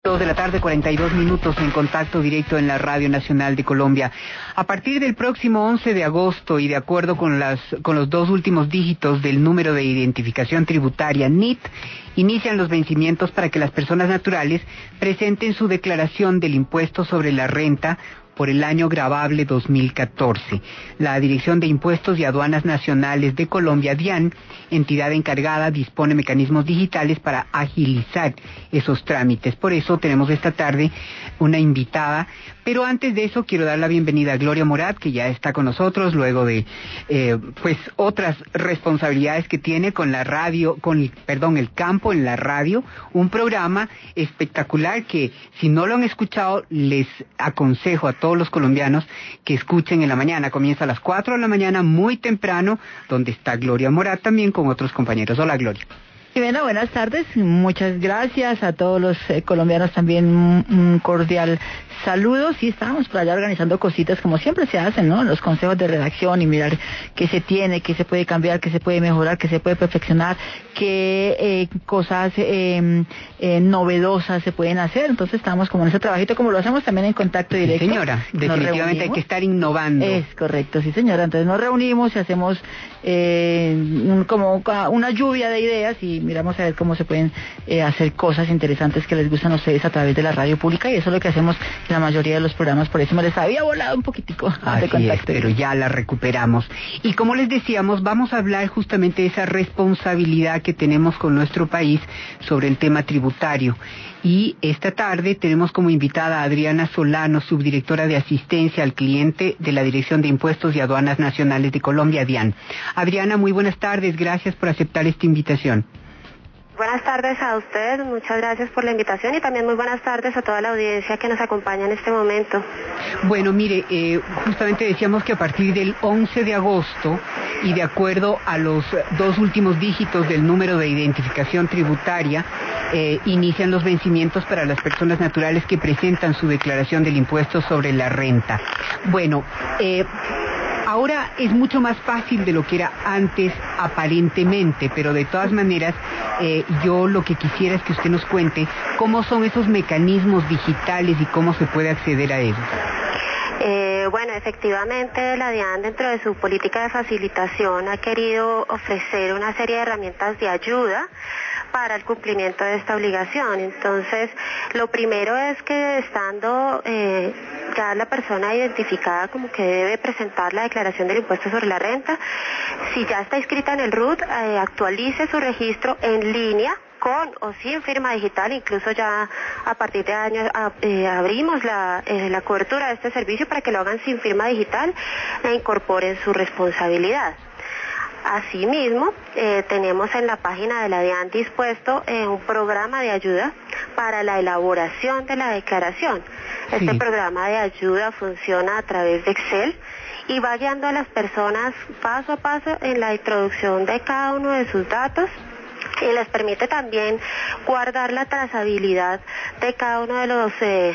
2 de la tarde, 42 minutos en contacto directo en la Radio Nacional de Colombia. A partir del próximo 11 de agosto y de acuerdo con los dos últimos dígitos del número de identificación tributaria NIT, inician los vencimientos para que las personas naturales presenten su declaración del impuesto sobre la renta por el año gravable 2014. La Dirección de Impuestos y Aduanas Nacionales de Colombia, DIAN, entidad encargada, dispone mecanismos digitales para agilizar esos trámites. Por eso tenemos esta tarde una invitada, pero antes de eso quiero dar la bienvenida a Gloria Morat, que ya está con nosotros luego de otras responsabilidades que tiene con la radio, el campo en la radio, un programa espectacular que si no lo han escuchado les aconsejo a todos los colombianos que escuchen en la mañana. Comienza a las 4 de la mañana muy temprano, donde está Gloria Morat también con otros compañeros. Hola, Gloria. Bueno, buenas tardes, muchas gracias a todos los colombianos, también un cordial saludo. Sí, estábamos por allá organizando cositas como siempre se hacen, ¿no? Los consejos de redacción y mirar qué se tiene, qué se puede cambiar, qué se puede mejorar, qué se puede perfeccionar, qué cosas novedosas se pueden hacer. Entonces estamos como en ese trabajito, como lo hacemos también en contacto directo. Sí, señora, definitivamente hay que estar innovando. Es correcto, sí, señora. Entonces nos reunimos y hacemos como una lluvia de ideas y miramos a ver cómo se pueden hacer cosas interesantes que les gustan a ustedes a través de la radio pública, y eso es lo que hacemos en la mayoría de los programas. Por eso me les había volado un poquitico de contacto. Pero ya la recuperamos. Y como les decíamos, vamos a hablar justamente de esa responsabilidad que tenemos con nuestro país sobre el tema tributario. Y esta tarde tenemos como invitada a Adriana Solano, subdirectora de asistencia al cliente de la Dirección de Impuestos y Aduanas Nacionales de Colombia, DIAN. Adriana, muy buenas tardes, gracias por aceptar esta invitación. Buenas tardes a ustedes, muchas gracias por la invitación y también muy buenas tardes a toda la audiencia que nos acompaña en este momento. Bueno, mire, justamente decíamos que a partir del 11 de agosto y de acuerdo a los dos últimos dígitos del número de identificación tributaria, inician los vencimientos para las personas naturales que presentan su declaración del impuesto sobre la renta. Bueno, ahora es mucho más fácil de lo que era antes aparentemente, pero de todas maneras yo lo que quisiera es que usted nos cuente cómo son esos mecanismos digitales y cómo se puede acceder a ellos. Bueno, efectivamente la DIAN dentro de su política de facilitación ha querido ofrecer una serie de herramientas de ayuda para el cumplimiento de esta obligación. Entonces, lo primero es que estando ya la persona identificada como que debe presentar la declaración del impuesto sobre la renta, si ya está inscrita en el RUT, actualice su registro en línea, con o sin firma digital. Incluso ya a partir de años abrimos la cobertura de este servicio para que lo hagan sin firma digital e incorporen su responsabilidad. Asimismo, tenemos en la página de la DIAN dispuesto un programa de ayuda para la elaboración de la declaración. Este programa de ayuda funciona a través de Excel y va guiando a las personas paso a paso en la introducción de cada uno de sus datos, y les permite también guardar la trazabilidad de cada uno de los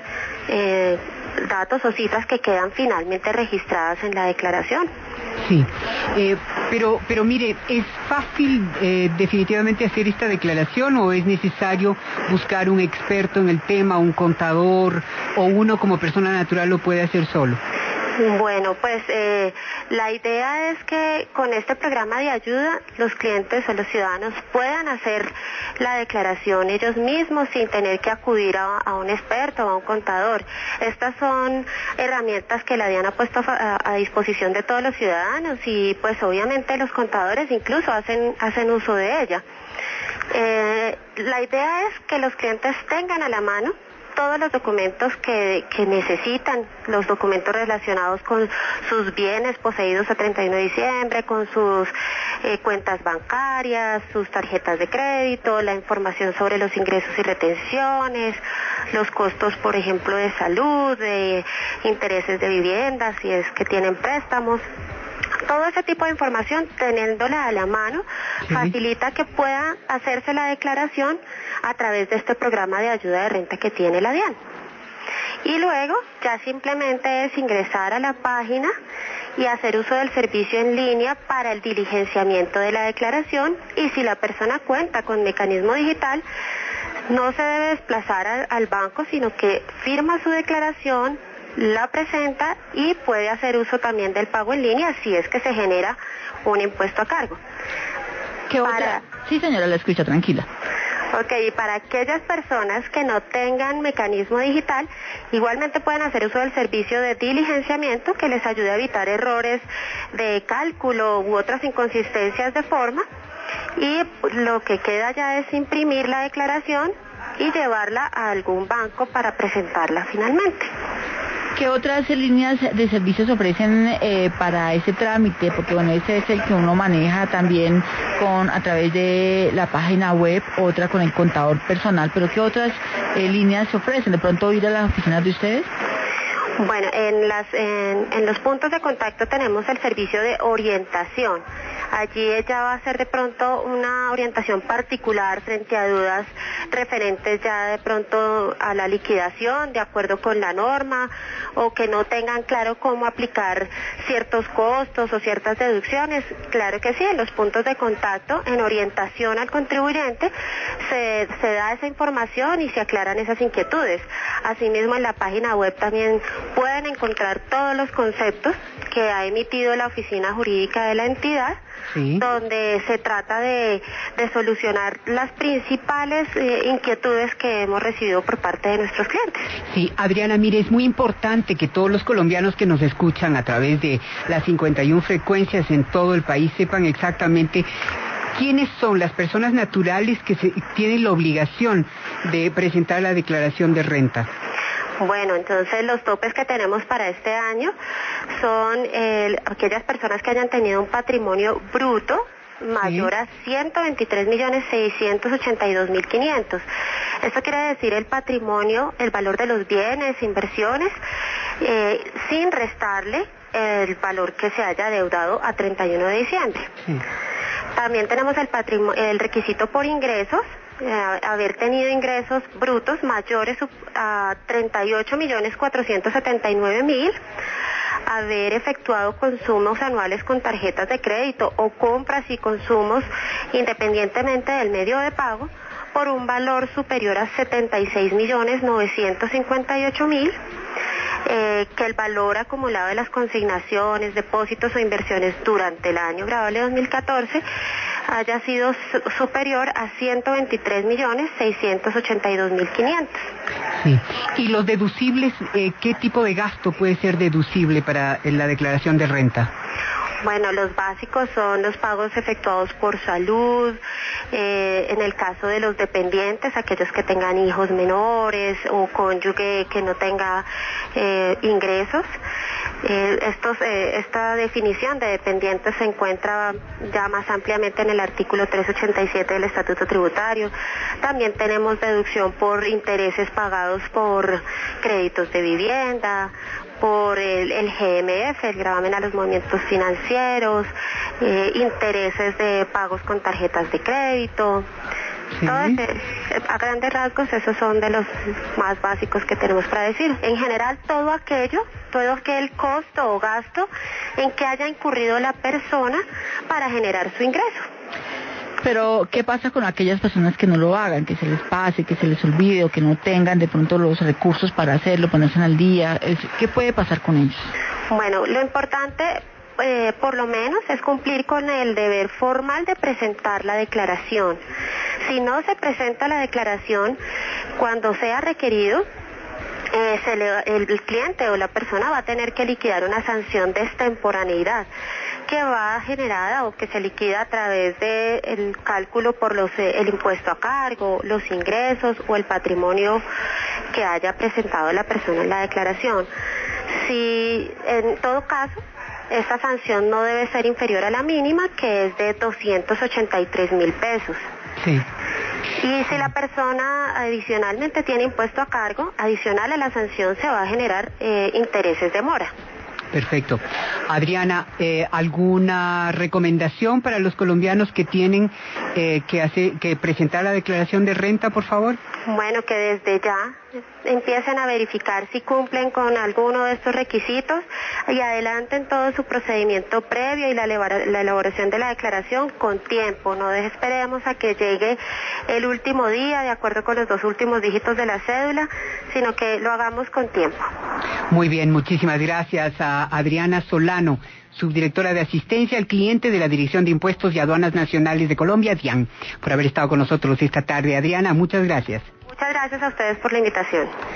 datos o cifras que quedan finalmente registradas en la declaración. Sí, pero mire, ¿es fácil definitivamente hacer esta declaración o es necesario buscar un experto en el tema, un contador, o uno como persona natural lo puede hacer solo? Bueno, pues la idea es que con este programa de ayuda los clientes o los ciudadanos puedan hacer la declaración ellos mismos sin tener que acudir a un experto o a un contador. Estas son herramientas que la DIAN ha puesto a disposición de todos los ciudadanos y pues obviamente los contadores incluso hacen uso de ella. La idea es que los clientes tengan a la mano todos los documentos que necesitan, los documentos relacionados con sus bienes poseídos a 31 de diciembre, con sus cuentas bancarias, sus tarjetas de crédito, la información sobre los ingresos y retenciones, los costos, por ejemplo, de salud, de intereses de vivienda, si es que tienen préstamos. Todo ese tipo de información, teniéndola a la mano, facilita que pueda hacerse la declaración a través de este programa de ayuda de renta que tiene la DIAN. Y luego ya simplemente es ingresar a la página y hacer uso del servicio en línea para el diligenciamiento de la declaración, y si la persona cuenta con mecanismo digital, no se debe desplazar al banco, sino que firma su declaración, la presenta y puede hacer uso también del pago en línea si es que se genera un impuesto a cargo. ¿Qué otra? Sí, señora, la escucho, tranquila. Ok, y para aquellas personas que no tengan mecanismo digital, igualmente pueden hacer uso del servicio de diligenciamiento que les ayude a evitar errores de cálculo u otras inconsistencias de forma, y lo que queda ya es imprimir la declaración y llevarla a algún banco para presentarla finalmente. ¿Qué otras líneas de servicios ofrecen para ese trámite? Porque bueno, ese es el que uno maneja también a través de la página web, otra con el contador personal, pero ¿qué otras líneas se ofrecen? ¿De pronto ir a las oficinas de ustedes? Bueno, en los puntos de contacto tenemos el servicio de orientación. Allí ella va a hacer de pronto una orientación particular frente a dudas referentes ya de pronto a la liquidación de acuerdo con la norma, o que no tengan claro cómo aplicar ciertos costos o ciertas deducciones. Claro que sí, en los puntos de contacto, en orientación al contribuyente, se da esa información y se aclaran esas inquietudes. Asimismo, en la página web también pueden encontrar todos los conceptos que ha emitido la oficina jurídica de la entidad, sí, donde se trata de solucionar las principales inquietudes que hemos recibido por parte de nuestros clientes. Sí, Adriana, mire, es muy importante que todos los colombianos que nos escuchan a través de las 51 frecuencias en todo el país sepan exactamente quiénes son las personas naturales que tienen la obligación de presentar la declaración de renta. Bueno, entonces los topes que tenemos para este año son aquellas personas que hayan tenido un patrimonio bruto mayor a 123.682.500. Esto quiere decir el patrimonio, el valor de los bienes, inversiones, sin restarle el valor que se haya adeudado a 31 de diciembre. Sí. También tenemos el requisito por ingresos, haber tenido ingresos brutos mayores a 38.479.000, haber efectuado consumos anuales con tarjetas de crédito o compras y consumos independientemente del medio de pago por un valor superior a 76.958.000, que el valor acumulado de las consignaciones, depósitos o inversiones durante el año grabable 2014 haya sido superior a 123.682.500. Sí. ¿Y los deducibles, qué tipo de gasto puede ser deducible para la declaración de renta? Bueno, los básicos son los pagos efectuados por salud, en el caso de los dependientes, aquellos que tengan hijos menores o cónyuge que no tenga ingresos. Esta definición de dependientes se encuentra ya más ampliamente en el artículo 387 del Estatuto Tributario. También tenemos deducción por intereses pagados por créditos de vivienda, por el GMF, el gravamen a los movimientos financieros, intereses de pagos con tarjetas de crédito. Sí. Entonces, a grandes rasgos, esos son de los más básicos que tenemos para decir. En general, todo aquel costo o gasto en que haya incurrido la persona para generar su ingreso. Pero, ¿qué pasa con aquellas personas que no lo hagan, que se les pase, que se les olvide o que no tengan de pronto los recursos para hacerlo, ponerse al día? ¿Qué puede pasar con ellos? Bueno, lo importante, por lo menos, es cumplir con el deber formal de presentar la declaración. Si no se presenta la declaración cuando sea requerido, el cliente o la persona va a tener que liquidar una sanción de extemporaneidad que va generada o que se liquida a través del cálculo por el impuesto a cargo, los ingresos o el patrimonio que haya presentado la persona en la declaración. Si en todo caso esta sanción no debe ser inferior a la mínima, que es de 283.000 pesos. Sí. Y si la persona adicionalmente tiene impuesto a cargo, adicional a la sanción se va a generar intereses de mora. Perfecto. Adriana, ¿alguna recomendación para los colombianos que tienen que presentar la declaración de renta, por favor? Bueno, que desde ya empiecen a verificar si cumplen con alguno de estos requisitos y adelanten todo su procedimiento previo y la elaboración de la declaración con tiempo. No esperemos a que llegue el último día de acuerdo con los 2 últimos dígitos de la cédula, sino que lo hagamos con tiempo. Muy bien, muchísimas gracias a Adriana Solano, subdirectora de Asistencia al Cliente de la Dirección de Impuestos y Aduanas Nacionales de Colombia, DIAN, por haber estado con nosotros esta tarde. Adriana, muchas gracias. Muchas gracias a ustedes por la invitación.